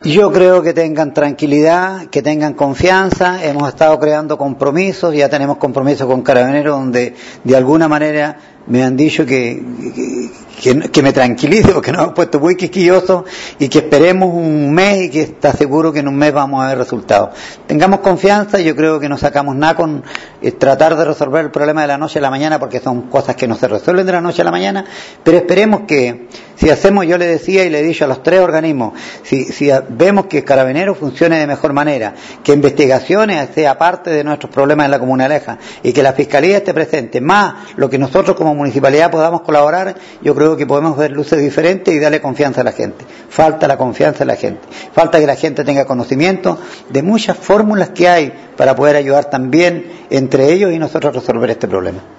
Yo creo que tengan tranquilidad, que tengan confianza. Hemos estado creando compromisos, ya tenemos compromisos con Carabineros donde de alguna manera me han dicho que me tranquilice porque nos han puesto muy quisquillosos y que esperemos un mes y que está seguro que en un mes vamos a ver resultados. Tengamos confianza, yo creo que no sacamos nada con tratar de resolver el problema de la noche a la mañana porque son cosas que no se resuelven de la noche a la mañana, pero esperemos que si hacemos, yo le decía y le he dicho a los tres organismos, si vemos que Carabineros funcione de mejor manera, que Investigaciones sea parte de nuestros problemas en la Comuna de Leja y que la Fiscalía esté presente, más lo que nosotros como municipalidad podamos colaborar, yo creo que podemos ver luces diferentes y darle confianza a la gente. Falta la confianza en la gente, falta que la gente tenga conocimiento de muchas fórmulas que hay para poder ayudar también entre ellos y nosotros a resolver este problema.